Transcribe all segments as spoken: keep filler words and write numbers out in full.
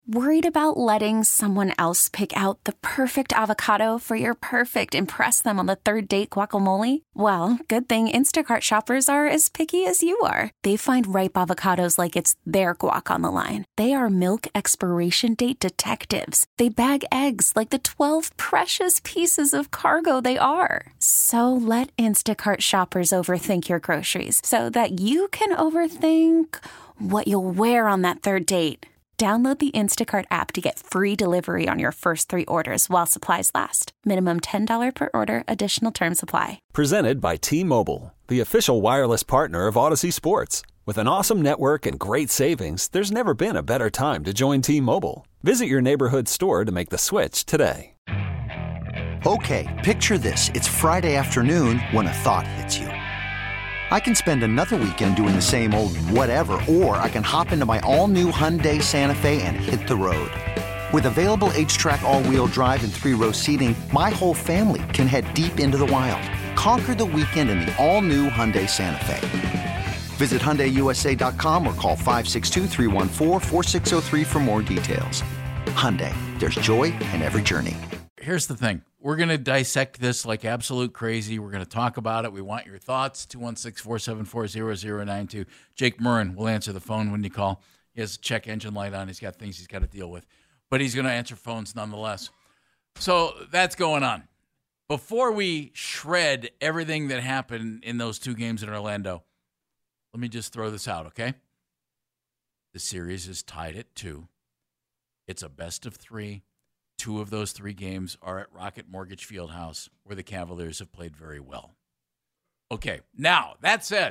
Worried about letting someone else pick out the perfect avocado for your perfect impress them on the third date guacamole? Well, good thing Instacart shoppers are as picky as you are. They find ripe avocados like it's their guac on the line. They are milk expiration date detectives. They bag eggs like the twelve precious pieces of cargo they are. So let Instacart shoppers overthink your groceries so that you can overthink what you'll wear on that third date. Download the Instacart app to get free delivery on your first three orders while supplies last. Minimum ten dollars per order. Additional terms apply. Presented by T-Mobile, the official wireless partner of Odyssey Sports. With an awesome network and great savings, there's never been a better time to join T-Mobile. Visit your neighborhood store to make the switch today. Okay, picture this. It's Friday afternoon when a thought hits you. I can spend another weekend doing the same old whatever, or I can hop into my all-new Hyundai Santa Fe and hit the road. With available H-Track all-wheel drive and three-row seating, my whole family can head deep into the wild. Conquer the weekend in the all-new Hyundai Santa Fe. Visit Hyundai U S A dot com or call five six two, three one four, four six zero three for more details. Hyundai, there's joy in every journey. Here's the thing. We're going to dissect this like absolute crazy. We're going to talk about it. We want your thoughts. two one six, four seven four, zero zero nine two. Jake Murrin will answer the phone when you call. He has a check engine light on. He's got things he's got to deal with. But he's going to answer phones nonetheless. So that's going on. Before we shred everything that happened in those two games in Orlando, let me just throw this out, okay? The series is tied at two. It's a best of three. Two of those three games are at Rocket Mortgage Fieldhouse, where the Cavaliers have played very well. Okay, now, that said,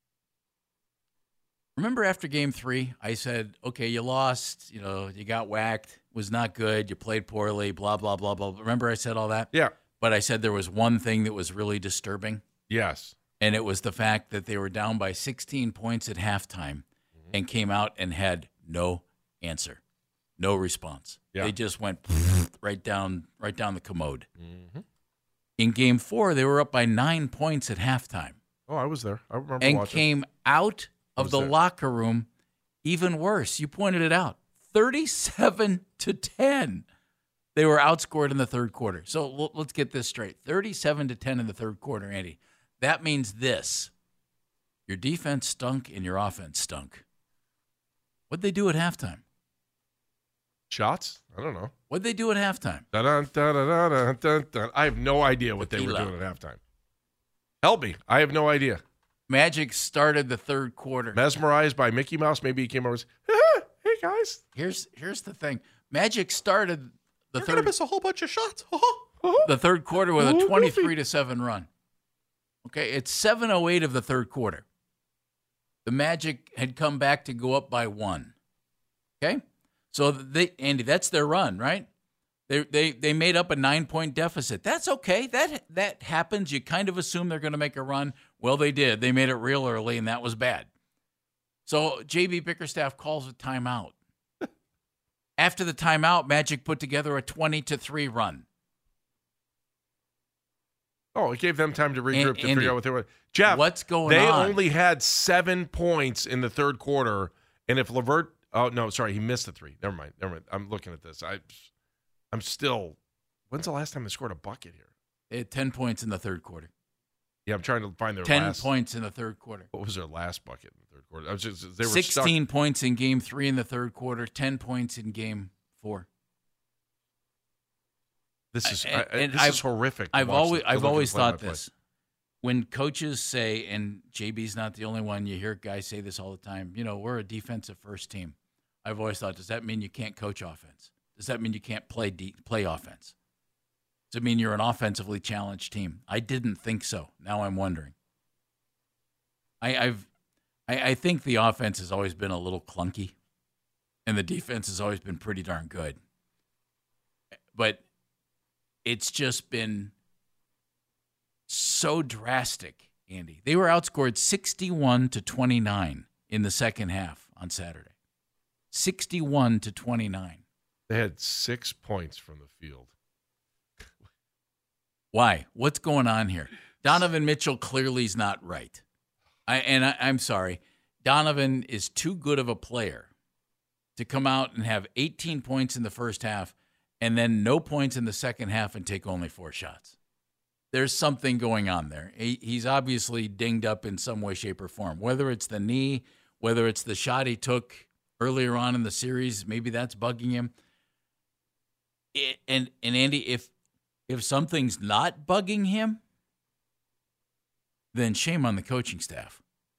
remember after game three, I said, okay, you lost, you know, you got whacked, was not good, you played poorly, blah, blah, blah, blah. Remember I said all that? Yeah. But I said there was one thing that was really disturbing. Yes. And it was the fact that they were down by sixteen points at halftime mm-hmm. and came out and had no answer. No response. Yeah. They just went right down right down the commode. Mm-hmm. In game four, they were up by nine points at halftime. Oh, I was there. I remember and watching. came out of the there. locker room even worse. You pointed it out. thirty-seven to ten. They were outscored in the third quarter. So let's get this straight. thirty-seven to ten in the third quarter, Andy. That means this. Your defense stunk and your offense stunk. What'd they do at halftime? Shots? I don't know. What'd they do at halftime? Dun, dun, dun, dun, dun, dun, dun. I have no idea what Tequila. They were doing at halftime. Help me. I have no idea. Magic started the third quarter. Mesmerized by Mickey Mouse. Maybe he came over and said, ah, hey, guys. Here's here's the thing. Magic started the You're third. You're going to miss a whole bunch of shots. The third quarter with a twenty-three to seven run. Okay, it's seven oh eight of the third quarter. The Magic had come back to go up by one. Okay? So, they, Andy, that's their run, right? They they they made up a nine-point deficit. That's okay. That that happens. You kind of assume they're going to make a run. Well, they did. They made it real early, and that was bad. So, J B Bickerstaff calls a timeout. After the timeout, Magic put together a twenty to three run. Oh, it gave them time to regroup and, to Andy, figure out what they were. Jeff, what's going they on? They only had seven points in the third quarter, and if LeVert – oh, no, sorry, he missed the three. Never mind. Never mind. I'm looking at this. I, I'm still – when's the last time they scored a bucket here? They had ten points in the third quarter. Yeah, I'm trying to find their ten last – ten points in the third quarter. What was their last bucket in the third quarter? I was just, they were sixteen stuck. points in game three in the third quarter, ten points in game four. This is I, I, this I've, is horrific. I've always the, I've always thought play. this. When coaches say, and J B's not the only one, you hear guys say this all the time, you know, we're a defensive first team. I've always thought, does that mean you can't coach offense? Does that mean you can't play de- play offense? Does it mean you're an offensively challenged team? I didn't think so. Now I'm wondering. I, I've I, I think the offense has always been a little clunky, and the defense has always been pretty darn good. But it's just been so drastic, Andy. They were outscored sixty-one to twenty-nine in the second half on Saturday. sixty-one to twenty-nine. They had six points from the field. Why? What's going on here? Donovan Mitchell clearly is not right. I and I, I'm sorry. Donovan is too good of a player to come out and have eighteen points in the first half and then no points in the second half and take only four shots. There's something going on there. He, he's obviously dinged up in some way, shape, or form, whether it's the knee, whether it's the shot he took earlier on in the series, maybe that's bugging him. It, and, and Andy, if if something's not bugging him, then shame on the coaching staff.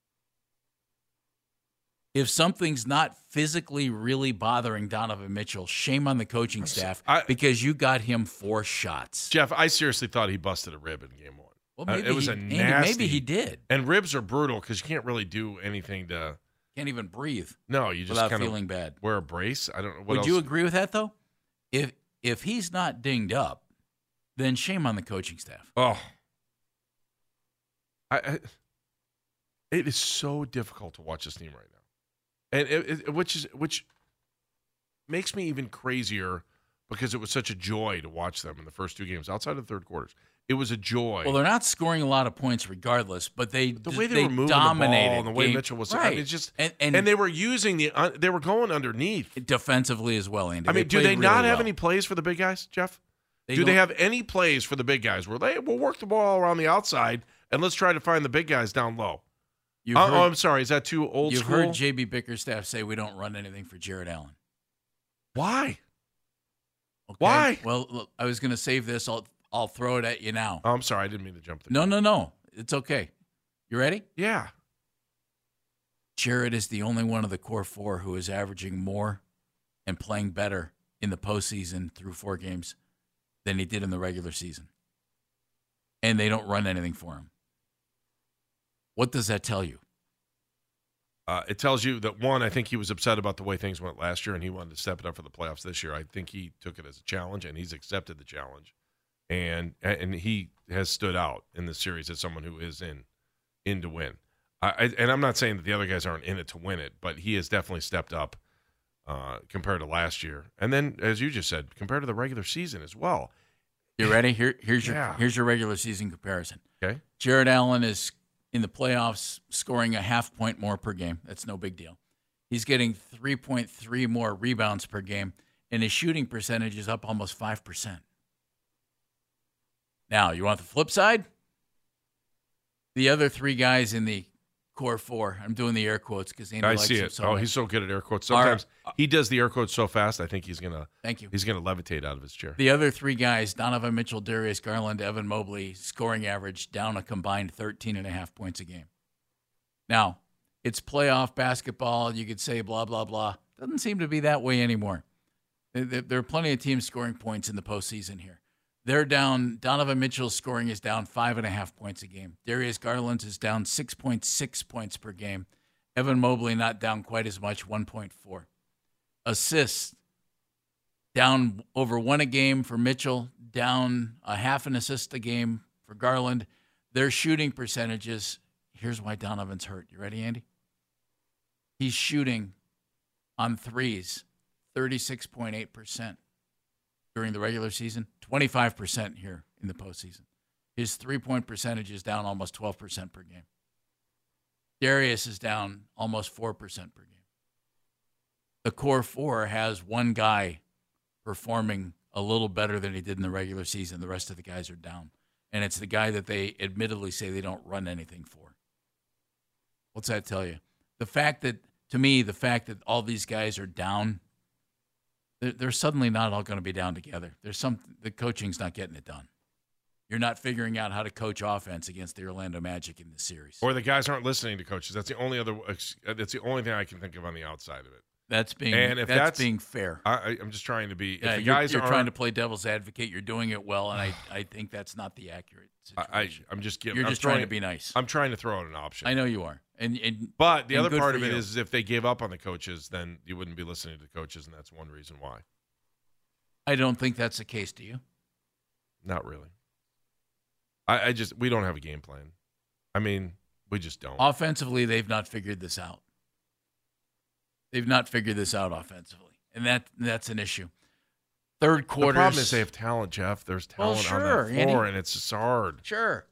If something's not physically really bothering Donovan Mitchell, shame on the coaching staff I, because you got him four shots. Jeff, I seriously thought he busted a rib in game one. Well, maybe uh, it was he, a Andy, nasty. maybe he did. And ribs are brutal because you can't really do anything to. Can't even breathe. No, you just without kind feeling bad. Wear a brace. I don't know. What Would else? you agree with that though? If if he's not dinged up, then shame on the coaching staff. Oh, I, I it is so difficult to watch this team right now, and it, it, which is which makes me even crazier because it was such a joy to watch them in the first two games outside of the third quarters. It was a joy. Well, they're not scoring a lot of points regardless, but they the way they, they were moving dominated the ball and the way game. Mitchell was, right. I mean, it's just and, and, and they were using the uh, they were going underneath defensively as well, Andy. I mean, they do they played not really have well. any plays for the big guys, Jeff? They do they don't- have any plays for the big guys where they will work the ball around the outside and let's try to find the big guys down low? You've Uh, heard, oh, I'm sorry. Is that too old you've school? heard J B Bickerstaff say we don't run anything for Jared Allen. Why? Okay? Why? Well, look, I was going to save this. I'll I'll throw it at you now. Oh, I'm sorry. I didn't mean to jump the No, gun. no, no. It's okay. You ready? Yeah. Jared is the only one of the core four who is averaging more and playing better in the postseason through four games than he did in the regular season. And they don't run anything for him. What does that tell you? Uh, it tells you that, one, I think he was upset about the way things went last year, and he wanted to step it up for the playoffs this year. I think he took it as a challenge, and he's accepted the challenge. And and he has stood out in this series as someone who is in in to win. I, I, and I'm not saying that the other guys aren't in it to win it, but he has definitely stepped up uh, compared to last year. And then, as you just said, compared to the regular season as well. You ready? Here, here's your Yeah. here's your regular season comparison. Okay. Jared Allen is in the playoffs scoring a half point more per game. That's no big deal. He's getting three point three more rebounds per game, and his shooting percentage is up almost five percent. Now, you want the flip side? The other three guys in the core four, I'm doing the air quotes because Andy I likes see them it. so oh, much. he's so good at air quotes. Sometimes Are- he does the air quotes so fast, I think he's gonna Thank you. he's gonna levitate out of his chair. The other three guys, Donovan Mitchell, Darius Garland, Evan Mobley, scoring average down a combined thirteen and a half points a game. Now, it's playoff basketball. You could say blah, blah, blah. Doesn't seem to be that way anymore. There there are plenty of teams scoring points in the postseason here. They're down. Donovan Mitchell's scoring is down five and a half points a game. Darius Garland's is down six point six points per game. Evan Mobley not down quite as much, one point four. Assists, down over one a game for Mitchell, down a half an assist a game for Garland. Their shooting percentages, here's why Donovan's hurt. You ready, Andy? He's shooting on threes thirty-six point eight percent during the regular season, twenty-five percent here in the postseason. His three-point percentage is down almost twelve percent per game. Darius is down almost four percent per game. The core four has one guy performing a little better than he did in the regular season. The rest of the guys are down. And it's the guy that they admittedly say they don't run anything for. What's that tell you? The fact that, to me, the fact that all these guys are down, they're, they're suddenly not all going to be down together. There's some, the coaching's not getting it done. You're not figuring out how to coach offense against the Orlando Magic in this series. Or the guys aren't listening to coaches. That's the only other. That's the only thing I can think of on the outside of it. That's being And if that's, that's- being fair. I, I, I'm just trying to be. Yeah, if the you're, guys you're aren't, trying to play devil's advocate. You're doing it well, and I, I think that's not the accurate I, I, situation. I'm just giving. you're I'm just trying to be nice. I'm trying to throw out an option. I know you are, and, and But the and other good part for of it you. is if they gave up on the coaches, then you wouldn't be listening to the coaches, and that's one reason why. I don't think that's the case. Do you? Not really. I, I just we don't have a game plan. I mean, we just don't. Offensively, they've not figured this out. They've not figured this out offensively, and that that's an issue. Third quarter. The problem is they have talent, Jeff. There's Well, talent sure, on that floor, Andy. and it's just hard. Sure.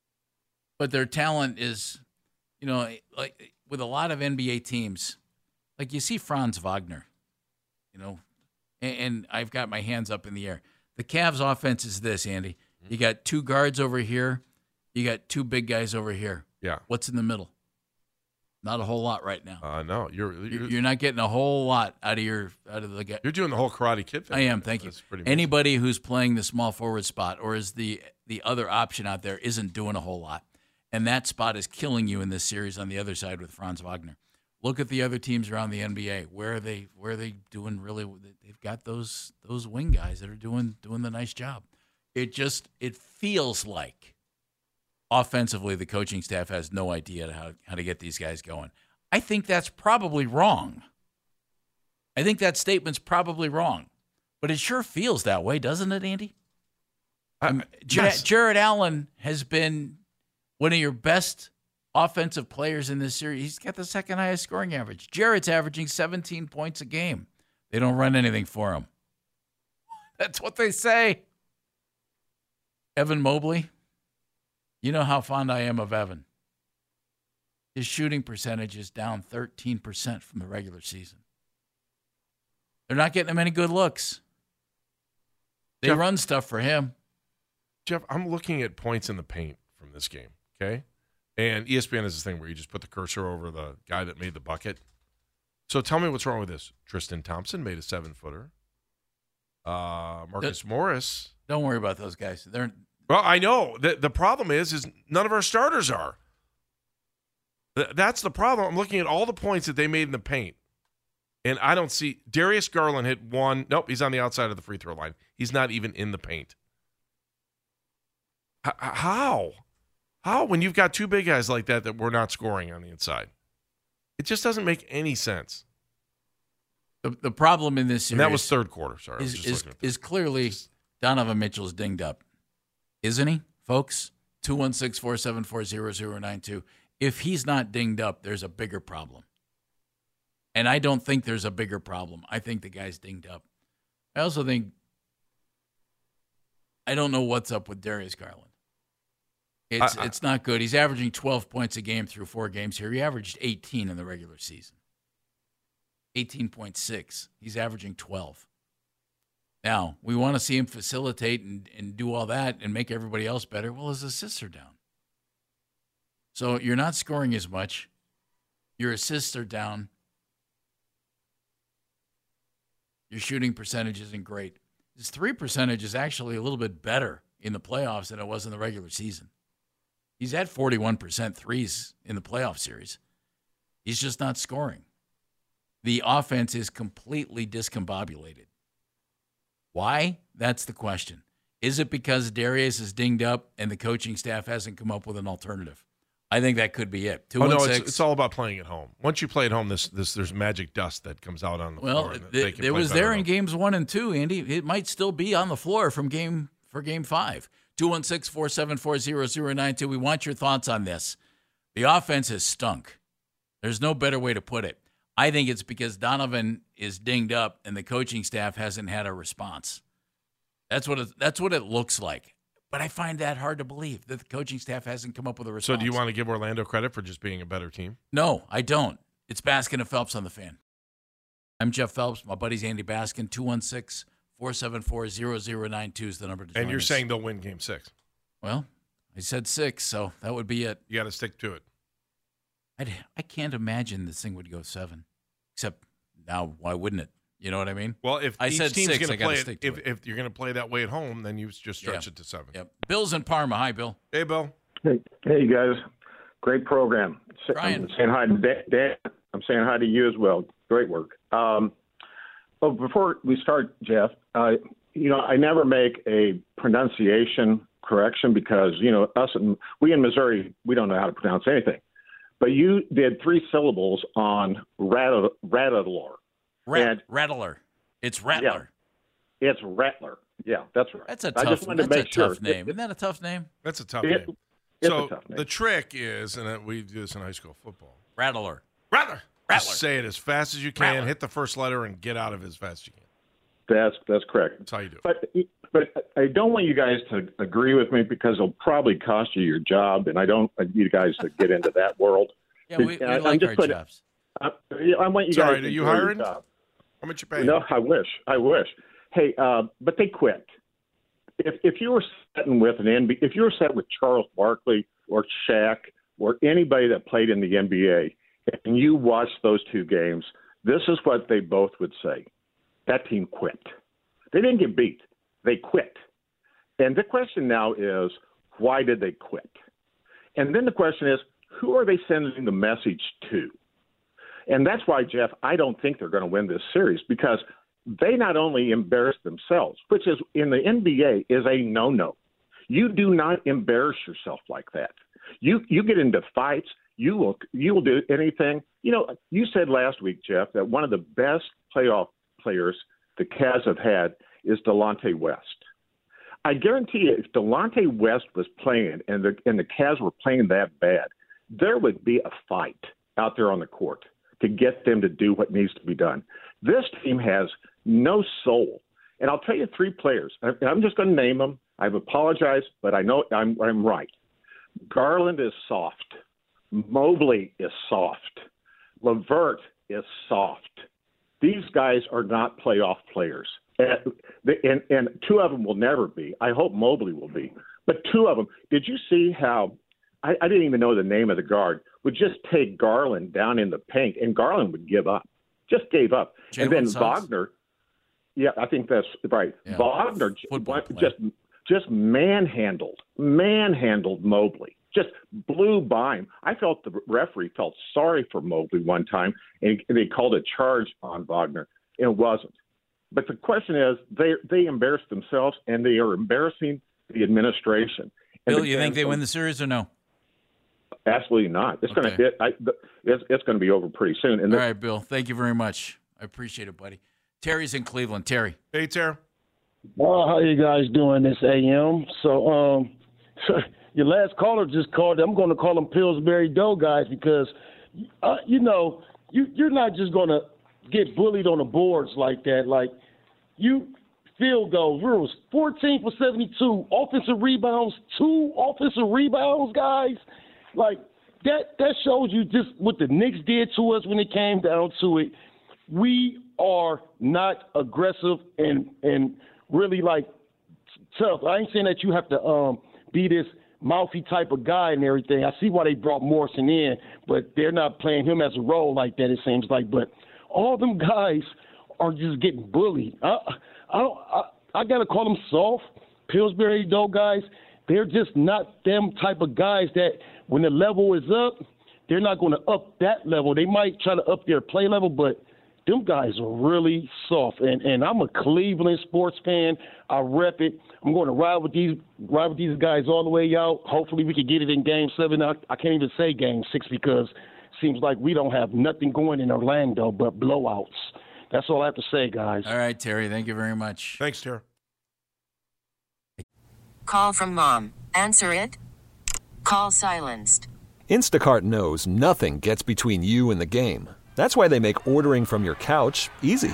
But their talent is, you know, like with a lot of N B A teams, like you see Franz Wagner, you know, and, and I've got my hands up in the air. The Cavs offense is this, Andy. You got two guards over here. You got two big guys over here. Yeah. What's in the middle? Not a whole lot right now. Uh, no, you're, you're you're not getting a whole lot out of your out of the guy. You're doing the whole Karate Kid thing. I am. Thank you. Anybody who's playing the small forward spot or is the the other option out there isn't doing a whole lot, and that spot is killing you in this series on the other side with Franz Wagner. Look at the other teams around the N B A. Where are they? Where are they doing really? They've got those those wing guys that are doing doing the nice job. It just it feels like offensively the coaching staff has no idea how how to get these guys going. I think that's probably wrong. I think that statement's probably wrong, but it sure feels that way, doesn't it, Andy? I, um, yes. Jared Allen has been one of your best offensive players in this series. He's got the second highest scoring average. Jared's averaging seventeen points a game. They don't run anything for him. That's what they say. Evan Mobley, you know how fond I am of Evan. His shooting percentage is down thirteen percent from the regular season. They're not getting him any good looks. They Jeff, run stuff for him. Jeff, I'm looking at points in the paint from this game, okay? And E S P N has this thing where you just put the cursor over the guy that made the bucket. So tell me what's wrong with this. Tristan Thompson made a seven-footer. Uh, Marcus The, Morris. Don't worry about those guys. They're Well, I know. The, the problem is, is none of our starters are. Th- that's the problem. I'm looking at all the points that they made in the paint, and I don't see – Darius Garland hit one. Nope, he's on the outside of the free throw line. He's not even in the paint. H- how? How when you've got two big guys like that that we're not scoring on the inside? It just doesn't make any sense. the, the problem in this series. And that was third quarter. Sorry, I was is, just is, looking at that. is clearly Donovan Mitchell's dinged up. Isn't he, folks? two one six, four seven four, zero zero nine two. If he's not dinged up, there's a bigger problem. And I don't think there's a bigger problem. I think the guy's dinged up. I also think I don't know what's up with Darius Garland. It's I, I, it's not good. He's averaging twelve points a game through four games here. He averaged eighteen in the regular season. eighteen point six. He's averaging twelve. Now, we want to see him facilitate and, and do all that and make everybody else better. Well, his assists are down. So you're not scoring as much. Your assists are down. Your shooting percentage isn't great. His three percentage is actually a little bit better in the playoffs than it was in the regular season. He's at forty-one percent threes in the playoff series. He's just not scoring. The offense is completely discombobulated. Why? That's the question. Is it because Darius is dinged up and the coaching staff hasn't come up with an alternative? I think that could be it. Two, oh, no, one, it's, six. it's all about playing at home. Once you play at home, this this there's magic dust that comes out on the well, floor. Well, it was there in games one and two, Andy. It might still be on the floor from game for game five. two one six, four seven four, zero zero nine two. We want your thoughts on this. The offense has stunk. There's no better way to put it. I think it's because Donovan is dinged up and the coaching staff hasn't had a response. That's what it, that's what it looks like. But I find that hard to believe that the coaching staff hasn't come up with a response. So do you want to give Orlando credit for just being a better team? No, I don't. It's Baskin and Phelps on the Fan. I'm Jeff Phelps. My buddy's Andy Baskin. two one six, four seven four, zero zero nine two is the number to join And you're us. saying they'll win game six? Well, I said six, so that would be it. You got to stick to it. I'd, I can't imagine this thing would go seven. Except now, why wouldn't it? You know what I mean? Well, if I each said team's six, going I to play stick it, to if, it. if you're going to play that way at home, then you just stretch Yeah. it to seven. Yep. Bill's in Parma. Hi, Bill. Hey, Bill. Hey, hey, you guys. Great program. Brian. I'm saying hi to Dan. I'm saying hi to you as well. Great work. Um, well, before we start, Jeff, uh, you know, I never make a pronunciation correction because, you know, us and we in Missouri, we don't know how to pronounce anything. But you did three syllables on Rattler. Rattler. Rat, Rattler. It's Rattler. Yeah, it's Rattler. Yeah, that's right. That's a I tough, just wanted that's to make a sure. tough name. Isn't that a tough name? That's a tough It, name. it's So a tough name. the trick is, and we do this in high school football. Rattler. Rattler. Rattler. Just say it as fast as you can. Rattler. Hit the first letter and get out of it as fast as you can. That's that's correct. That's how you do it. But but I don't want you guys to agree with me because it'll probably cost you your job, and I don't want you guys to get into that world. Yeah, we, we I- I'm like just our putting- jobs. Uh, yeah, I want you Sorry, guys. are you enjoy your hiring? job. How much you paying? No, I wish. I wish. Hey, uh, but they quit. If if you were sitting with an N B A, if you were sitting with Charles Barkley or Shaq or anybody that played in the N B A, and you watched those two games, this is what they both would say: that team quit. They didn't get beat. They quit. And the question now is, why did they quit? And then the question is, who are they sending the message to? And that's why, Jeff, I don't think they're going to win this series, because they not only embarrass themselves, which is in the N B A is a no-no. You do not embarrass yourself like that. You you get into fights. You will you will do anything. You know, you said last week, Jeff, that one of the best playoff players the Cavs have had is Delonte West. I guarantee you, if Delonte West was playing and the and the Cavs were playing that bad, there would be a fight out there on the court to get them to do what needs to be done. This team has no soul. And I'll tell you three players. I'm just going to name them. I've apologized, but I know I'm, I'm right. Garland is soft. Mobley is soft. LeVert is soft. These guys are not playoff players. And, and, and two of them will never be. I hope Mobley will be. But two of them, did you see how I, I didn't even know the name of the guard, would just take Garland down in the paint, and Garland would give up, just gave up. Jalen and then Suggs? Wagner, yeah, I think that's right. Yeah. Wagner Football just just manhandled, manhandled Mobley, just blew by him. I felt the referee felt sorry for Mobley one time, and they called a charge on Wagner. It wasn't. But the question is, they they embarrassed themselves, and they are embarrassing the administration. And Bill, the you think they fans- win the series or no? Absolutely not. It's Okay. going to it, I, it's, it's going to be over pretty soon. And All the, right, Bill. Thank you very much. I appreciate it, buddy. Terry's in Cleveland. Terry. Hey, Tara. Well, how you guys doing this A M? So, um, your last caller just called. I'm going to call them Pillsbury Dough guys because, uh, you know, you you're not just going to get bullied on the boards like that. Like, you field goals, rules, fourteen for seventy-two, offensive rebounds, two offensive rebounds, guys. Like, that that shows you just what the Knicks did to us when it came down to it. We are not aggressive and and really, like, tough. I ain't saying that you have to um, be this mouthy type of guy and everything. I see why they brought Morrison in, but they're not playing him as a role like that, it seems like. But all them guys are just getting bullied. I I, don't, I, I got to call them soft, Pillsbury Dough guys. They're just not them type of guys that when the level is up, they're not going to up that level. They might try to up their play level, but them guys are really soft. And and I'm a Cleveland sports fan. I rep it. I'm going to ride with these ride with these guys all the way out. Hopefully we can get it in Game Seven. I, I can't even say Game Six because it seems like we don't have nothing going in Orlando but blowouts. That's all I have to say, guys. All right, Terry. Thank you very much. Thanks, Tara. Call from mom. Answer it. Call silenced. Instacart knows nothing gets between you and the game. That's why they make ordering from your couch easy.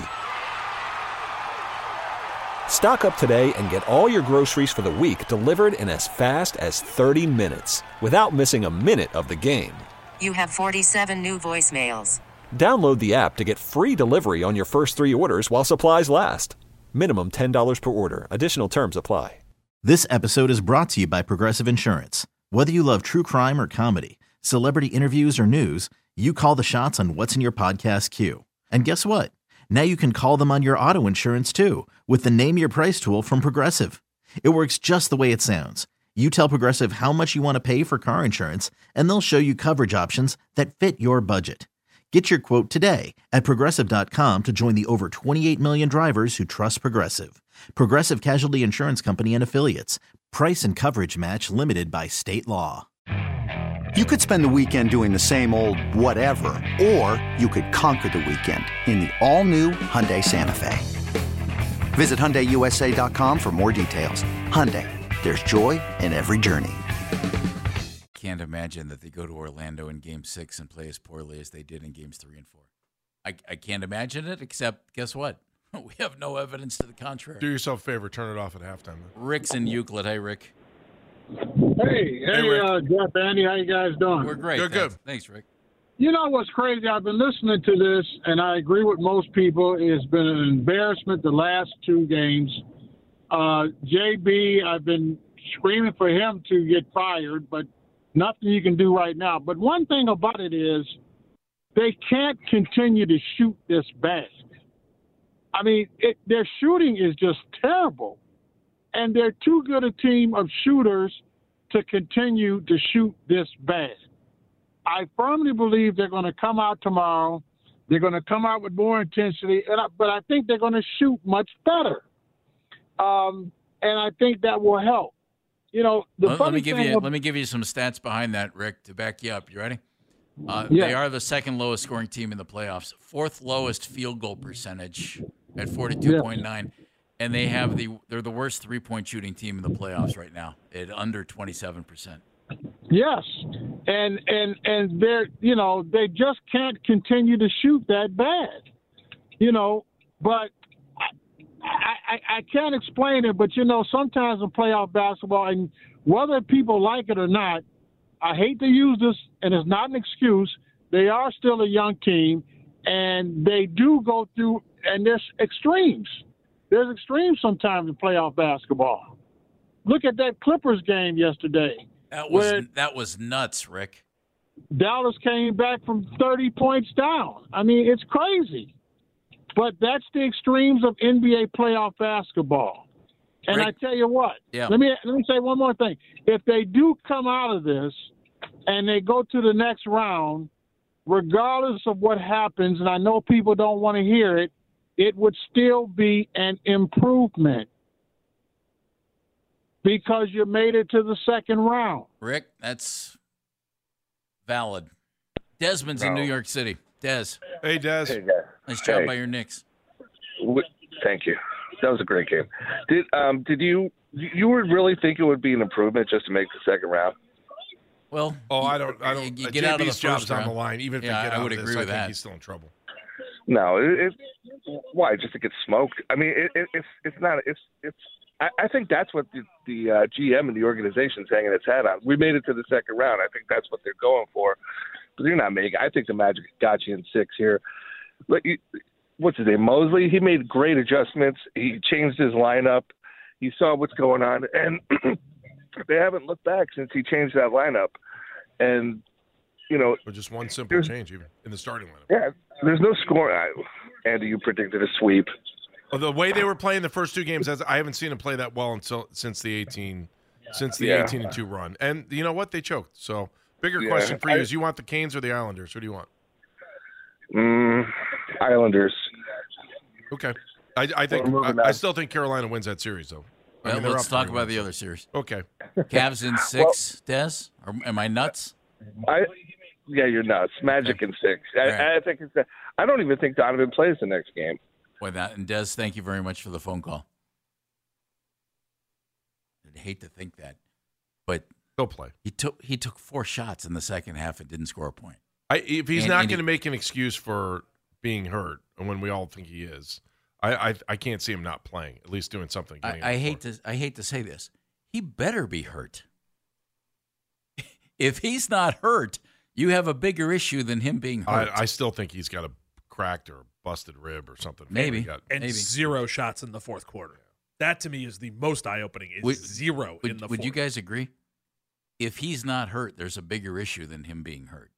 Stock up today and get all your groceries for the week delivered in as fast as thirty minutes without missing a minute of the game. You have forty-seven new voicemails. Download the app to get free delivery on your first three orders while supplies last. Minimum ten dollars per order. Additional terms apply. This episode is brought to you by Progressive Insurance. Whether you love true crime or comedy, celebrity interviews or news, you call the shots on what's in your podcast queue. And guess what? Now you can call them on your auto insurance too with the Name Your Price tool from Progressive. It works just the way it sounds. You tell Progressive how much you want to pay for car insurance, and they'll show you coverage options that fit your budget. Get your quote today at Progressive dot com to join the over twenty-eight million drivers who trust Progressive. Progressive Casualty Insurance Company and Affiliates. Price and coverage match limited by state law. You could spend the weekend doing the same old whatever, or you could conquer the weekend in the all-new Hyundai Santa Fe. Visit Hyundai U S A dot com for more details. Hyundai, there's joy in every journey. Can't imagine that they go to Orlando in Game Six and play as poorly as they did in Games Three and Four. I, I can't imagine it, except guess what? We have no evidence to the contrary. Do yourself a favor. Turn it off at halftime. Man. Rick's in Euclid. Hey, Rick. Hey, hey, Hey, Rick. uh, Jeff, Andy, how you guys doing? We're great. Good, thanks. good. Thanks, Rick. You know what's crazy? I've been listening to this, and I agree with most people. It's been an embarrassment the last two games. Uh, J B, I've been screaming for him to get fired, but nothing you can do right now. But one thing about it is they can't continue to shoot this bad. I mean, it, their shooting is just terrible, and they're too good a team of shooters to continue to shoot this bad. I firmly believe they're going to come out tomorrow. They're going to come out with more intensity, and I, but I think they're going to shoot much better. Um, and I think that will help. You know, the let, let me give you of, let me give you some stats behind that, Rick, to back you up. You ready? Uh, yeah. They are the second lowest scoring team in the playoffs, fourth lowest field goal percentage at forty-two point nine, yeah. and they have the they're the worst three point shooting team in the playoffs right now at under twenty-seven percent. Yes, and and and they're you know they just can't continue to shoot that bad, you know. But I, I I can't explain it. But you know, sometimes in playoff basketball, and whether people like it or not, I hate to use this, and it's not an excuse. They are still a young team, and they do go through, and there's extremes. There's extremes sometimes in playoff basketball. Look at that Clippers game yesterday. That was that was nuts, Rick. Dallas came back from thirty points down. I mean, it's crazy. But that's the extremes of N B A playoff basketball. And Rick, I tell you what, yeah. let me let me say one more thing. If they do come out of this and they go to the next round, regardless of what happens, and I know people don't want to hear it, it would still be an improvement. Because you made it to the second round. Rick, that's valid. Desmond's no. in New York City. Des. Hey, Des. Hey, nice job hey. by your Knicks. Thank you. That was a great game. Did um did you you would really think it would be an improvement just to make the second round? Well, oh, I don't. I don't. You, you uh, get out of the job's round. on the line. Even if yeah, they get I out would of agree this, with I think that. he's still in trouble. No, it, it why just to get smoked? I mean, it, it, it's it's not. It's it's. I, I think that's what the, the uh, G M and the organization's hanging its hat on. We made it to the second round. I think that's what they're going for. But they're not making. I think the Magic got you in six here. But you, what's his name? Mosley. He made great adjustments. He changed his lineup. He saw what's going on, and they haven't looked back since he changed that lineup. And you know, but just one simple change, even in the starting lineup. Yeah, there's no score. Andy, you predicted a sweep. Well, the way they were playing the first two games, I haven't seen them play that well until since the eighteen, since the yeah. eighteen and two run. And you know what? They choked. So, bigger yeah. question for you I, is: you want the Canes or the Islanders? Who do you want? Mm, Islanders. Okay, I, I think I, I still think Carolina wins that series, though. Well, I mean, let's talk about the so. other series. Okay, Cavs in six. Well, Des, or am I nuts? I yeah, you're nuts. Magic okay. in six. I, right. I think it's. I don't even think Donovan plays the next game. Boy, that and Des, thank you very much for the phone call. I'd hate to think that, but he'll play. He took he took four shots in the second half and didn't score a point. I, if he's and, not and going to he, make an excuse for being hurt, and when we all think he is, I I, I can't see him not playing. At least doing something. I, I hate to I hate to say this. He better be hurt. If he's not hurt, you have a bigger issue than him being hurt. I, I still think he's got a cracked or busted rib or something. Maybe. Got, and maybe. zero shots in the fourth quarter. That to me is the most eye-opening. Is would, zero would, in the would fourth. Would you guys agree? If he's not hurt, there's a bigger issue than him being hurt.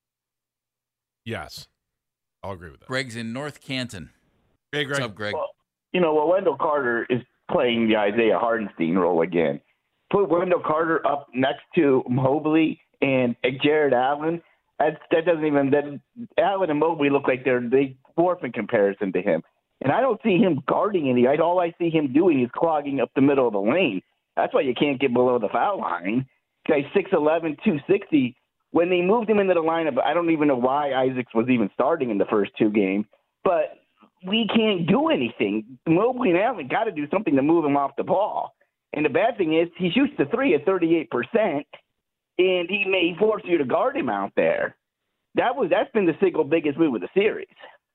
Yes. I'll agree with that. Greg's in North Canton. Hey, Greg. What's up, Greg? Well, you know, well, Wendell Carter is playing the Isaiah Hardenstein role again. Put Wendell Carter up next to Mobley and Jared Allen. That, that doesn't even that Allen and Mobley look like they're they dwarf in comparison to him. And I don't see him guarding any. All I see him doing is clogging up the middle of the lane. That's why you can't get below the foul line. Guy's six eleven, two sixty. When they moved him into the lineup, I don't even know why Isaacs was even starting in the first two games. But we can't do anything. Mobley and Allen got to do something to move him off the ball. And the bad thing is he shoots the three at thirty-eight percent. And he may force you to guard him out there. That was that's been the single biggest move of the series.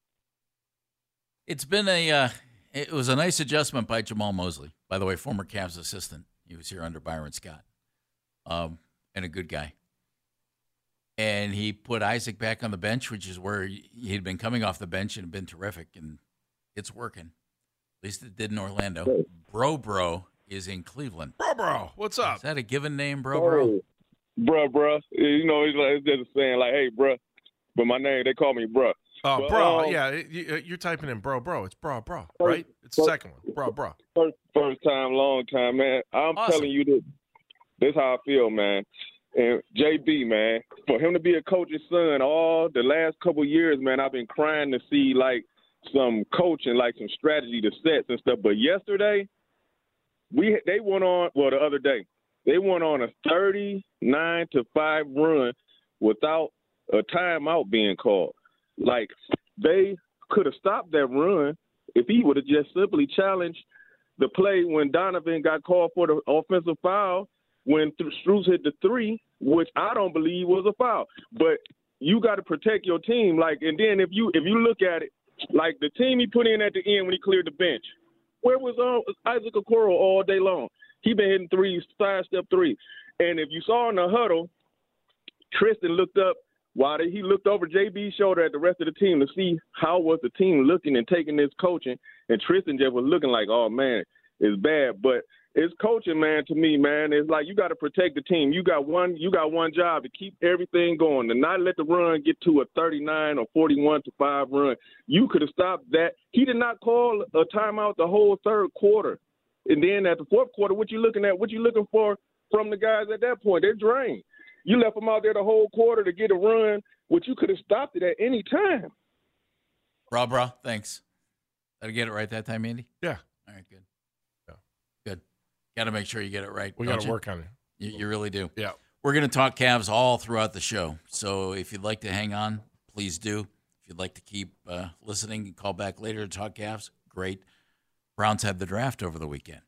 It's been a uh, it was a nice adjustment by Jamal Mosley. By the way, former Cavs assistant. He was here under Byron Scott, um, and a good guy. and he put Isaac back on the bench, which is where he had been coming off the bench and been terrific, and it's working. At least it did in Orlando. Bro Bro is in Cleveland. Bro Bro, what's up? Is that a given name, Bro Bro? Oh, bruh, bruh. You know, it's, like, it's just saying, like, hey, bruh. But my name, they call me bruh. Oh, but, bro, um, yeah, you, you're typing in bro, bro. It's bro, bro, right? It's the second one, bro, bro. First, first time, long time, man. I'm Awesome. telling you this. This how I feel, man. And J B, man, for him to be a coach's son all the last couple years, man, I've been crying to see, like, some coaching, like some strategy to sets and stuff. But yesterday, we they went on, well, the other day, they went on a thirty-nine to five run without a timeout being called. Like, they could have stopped that run if he would have just simply challenged the play when Donovan got called for the offensive foul when Strus hit the three, which I don't believe was a foul. But you got to protect your team. Like, and then if you if you look at it, like the team he put in at the end when he cleared the bench, where was uh, Isaac Okoro all day long? He been hitting threes, side step three. And if you saw in the huddle, Tristan looked up while he looked over J B's shoulder at the rest of the team to see how was the team looking and taking this coaching. And Tristan just was looking like, oh, man, it's bad. But it's coaching, man, to me, man. It's like you got to protect the team. You got one you got one job to keep everything going and not let the run get to a thirty-nine or forty-one to five run. You could have stopped that. He did not call a timeout the whole third quarter. And then at the fourth quarter, what you looking at? What you looking for from the guys at that point? They're drained. You left them out there the whole quarter to get a run, which you could have stopped it at any time. Bro, bro, thanks. Did I get it right that time, Andy? Yeah. All right, good. Yeah. Good. Got to make sure you get it right. We got to work on it. You, you really do. Yeah. We're going to talk Cavs all throughout the show. So if you'd like to hang on, please do. If you'd like to keep uh, listening and call back later to talk Cavs, great. Browns had the draft over the weekend.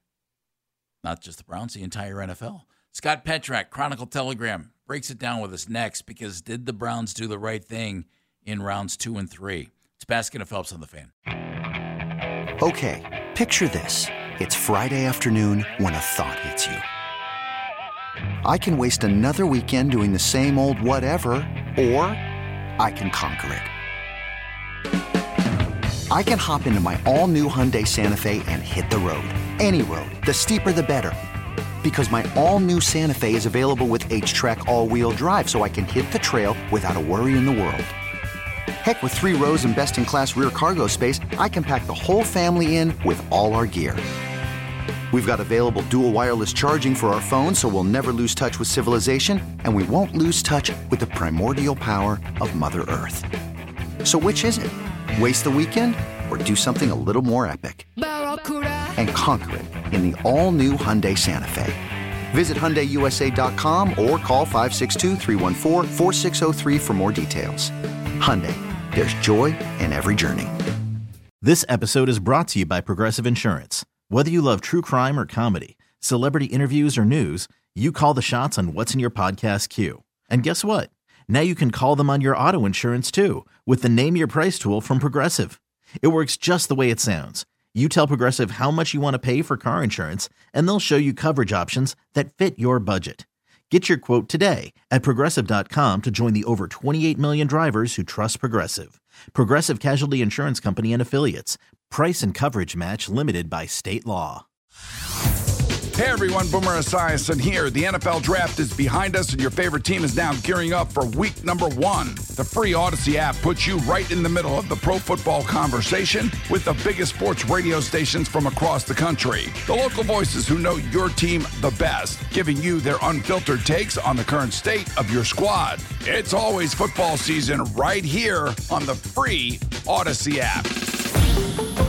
Not just the Browns, the entire N F L. Scott Petrak, Chronicle Telegram, breaks it down with us next because did the Browns do the right thing in rounds two and three? It's Baskin and Phelps on the Fan. Okay, picture this. It's Friday afternoon when a thought hits you. I can waste another weekend doing the same old whatever, or I can conquer it. I can hop into my all-new Hyundai Santa Fe and hit the road. Any road. The steeper, the better. Because my all-new Santa Fe is available with H-Track all-wheel drive, so I can hit the trail without a worry in the world. Heck, with three rows and best-in-class rear cargo space, I can pack the whole family in with all our gear. We've got available dual wireless charging for our phones, so we'll never lose touch with civilization, and we won't lose touch with the primordial power of Mother Earth. So which is it? Waste the weekend or do something a little more epic? And conquer it in the all-new Hyundai Santa Fe. Visit Hyundai U S A dot com or call five six two, three one four, four six zero three for more details. Hyundai, there's joy in every journey. This episode is brought to you by Progressive Insurance. Whether you love true crime or comedy, celebrity interviews or news, you call the shots on what's in your podcast queue. And guess what? Now you can call them on your auto insurance too with the Name Your Price tool from Progressive. It works just the way it sounds. You tell Progressive how much you want to pay for car insurance, and they'll show you coverage options that fit your budget. Get your quote today at Progressive dot com to join the over twenty-eight million drivers who trust Progressive. Progressive Casualty Insurance Company and Affiliates. Price and coverage match limited by state law. Hey everyone, Boomer Esiason here. The N F L Draft is behind us and your favorite team is now gearing up for week number one. The free Odyssey app puts you right in the middle of the pro football conversation with the biggest sports radio stations from across the country. The local voices who know your team the best, giving you their unfiltered takes on the current state of your squad. It's always football season right here on the free Odyssey app.